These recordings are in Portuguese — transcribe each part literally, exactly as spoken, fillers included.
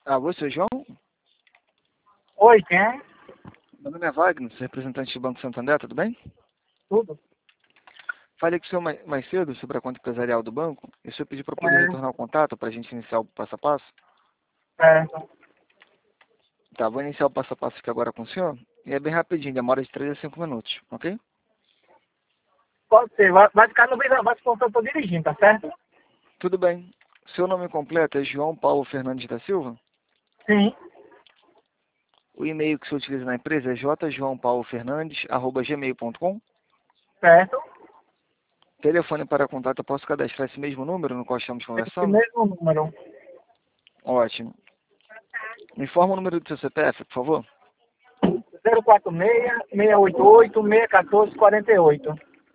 Ah, você, João? Oi, quem é? Meu nome é Wagner, sou representante do Banco Santander, tudo bem? Tudo? Falei com o senhor mais, mais cedo sobre a conta empresarial do banco, e o senhor pediu para poder É, retornar o contato para a gente iniciar o passo a passo. certo. Tá, vou iniciar o passo a passo aqui agora com o senhor, e é bem rapidinho, demora de três a cinco minutos, ok? Pode ser, vai, vai ficar no meio da voz porque eu tô dirigindo, tá certo? Tudo bem. Seu nome completo é João Paulo Fernandes da Silva? Sim, O e-mail que o senhor utiliza na empresa é j joão paulo fernandes arroba gmail ponto com. certo. Telefone para contato, eu posso cadastrar esse mesmo número no qual estamos Esse conversando? mesmo número. Ótimo. Me informa o número do seu C P F, por favor. zero quatro seis, seis oito oito, seis um quatro, quatro oito.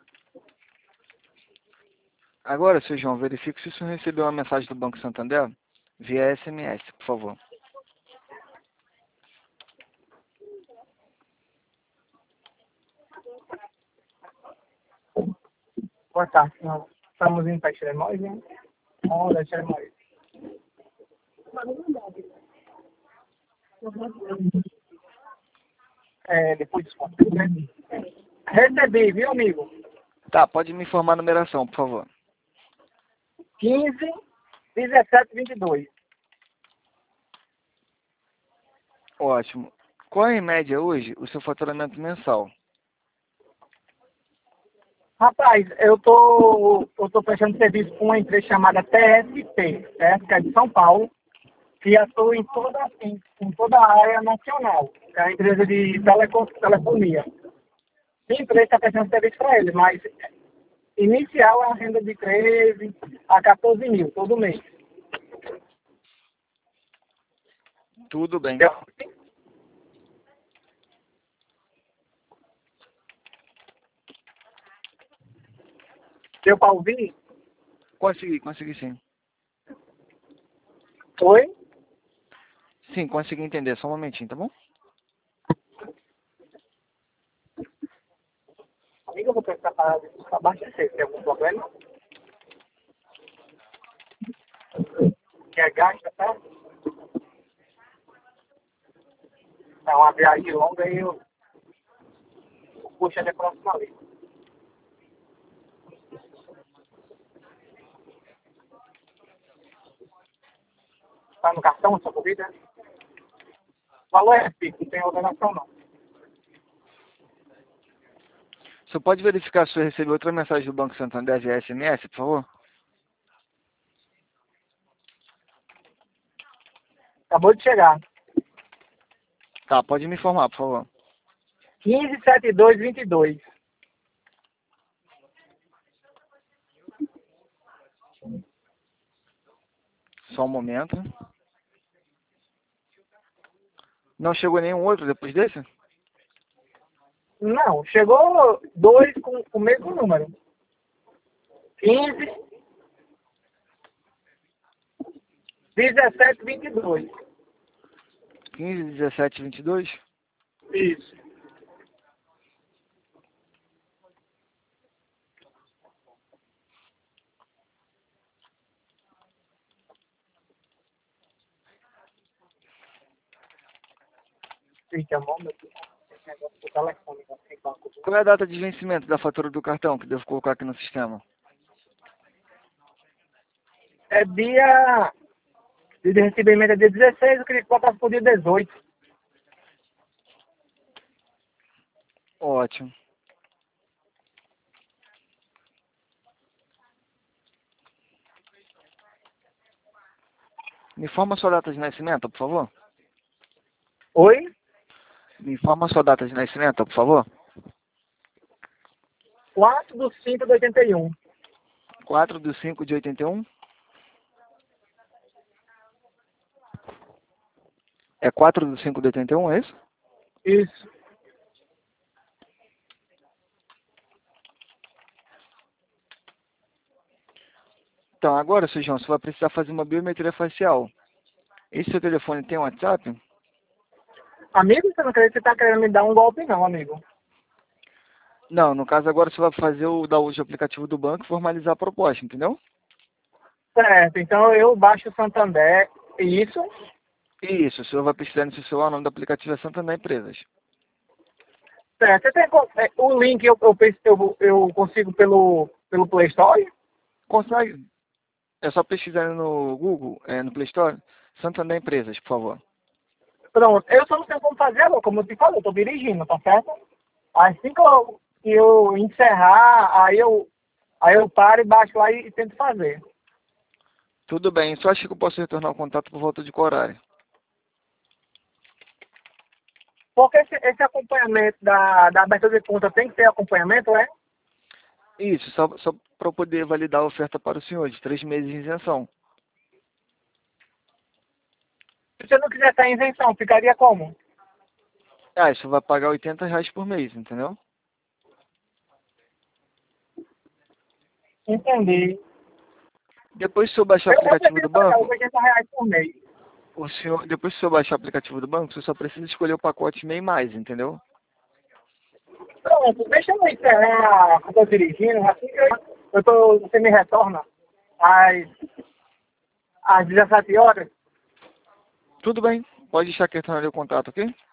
Agora, seu João, verifique se o senhor recebeu uma mensagem do Banco Santander via S M S, por favor. Boa tarde, senhor. Estamos indo para Xeremóis, né? Olha, Xeremóis. É, depois desconto, né? Recebi, viu, amigo? Tá, pode me informar a numeração, por favor. quinze, dezessete, vinte e dois. Ótimo. Qual é, em média, hoje, o seu faturamento mensal? Rapaz, eu tô, eu tô prestando serviço com uma empresa chamada T S P, certo? Que é de São Paulo, que atua em toda, em, em toda a área nacional, que é a empresa de telecom, telefonia. Tem empresa que está prestando serviço para eles, mas inicial é a renda de treze a quatorze mil todo mês. Tudo bem. Deu, deu para ouvir? Consegui, consegui sim. Oi? Sim, consegui entender. Só um momentinho, tá bom? Amiga, eu vou prestar para abastecer. Tem algum problema? Quer gasta, tá? É uma viagem longa e eu puxo até a próxima vez. Tá no cartão essa corrida? O valor é fixo, não tem ordenação não. O senhor pode verificar se o senhor recebeu outra mensagem do Banco Santander via S M S, por favor? Acabou de chegar. Tá, pode me informar, por favor. quinze, setenta e dois, vinte e dois. Só um momento. Não chegou nenhum outro depois desse? Não, chegou dois com o mesmo número. quinze, dezessete, vinte e dois. quinze, dezessete, vinte e dois? Isso. Fica a mão, meu Deus. Esse negócio do telefone, não tem banco. Qual é a data de vencimento da fatura do cartão que devo colocar aqui no sistema? É dia de recebimento é dia dezesseis, eu queria que botasse por dia dezoito. Ótimo. Me informa a sua data de nascimento, por favor. Oi? Me informa a sua data de nascimento, por favor. quatro do cinco de oitenta e um. quatro de cinco de oitenta e um. É quatro de cinco de oitenta e um, é isso? Isso. Então, agora, seu João, você vai precisar fazer uma biometria facial. Esse seu telefone tem WhatsApp? Amigo, você não acredita que você tá querendo me dar um golpe não, amigo. Não, no caso agora você vai fazer o download do aplicativo do banco e formalizar a proposta, entendeu? Certo, então eu baixo o Santander, isso, Isso, o senhor vai precisar no seu celular, o nome do aplicativo é Santander Empresas. Certo. Você tem co- é, o link eu, eu, penso- eu, eu consigo pelo, pelo Play Store? Consegue? É só pesquisar no Google, é, no Play Store, Santander Empresas, por favor. Pronto. Eu só não sei como fazer agora, como eu te falei, eu tô dirigindo, tá certo? Assim que eu, que eu encerrar, aí eu, aí eu paro e baixo lá e, e tento fazer. Tudo bem, só acho que eu posso retornar o contato por volta de qual horário? Porque esse, esse acompanhamento da, da abertura de conta tem que ter acompanhamento, é? Isso, só, só para eu poder validar a oferta para o senhor, de três meses de isenção. Se você não quiser ter isenção, ficaria como? Ah, isso vai pagar oitenta reais por mês, entendeu? Entendi. Depois que o senhor baixar o Eu, eu aplicativo do prefiro pagar os banco, oitenta reais por mês. o senhor, depois que o senhor baixar o aplicativo do banco, você só precisa escolher o pacote MEI mais, entendeu? Pronto, deixa eu encerrar, eu tô dirigindo, assim que eu, eu tô, você me retorna às, às dezessete horas. Tudo bem, pode deixar que retornar o contato, ok?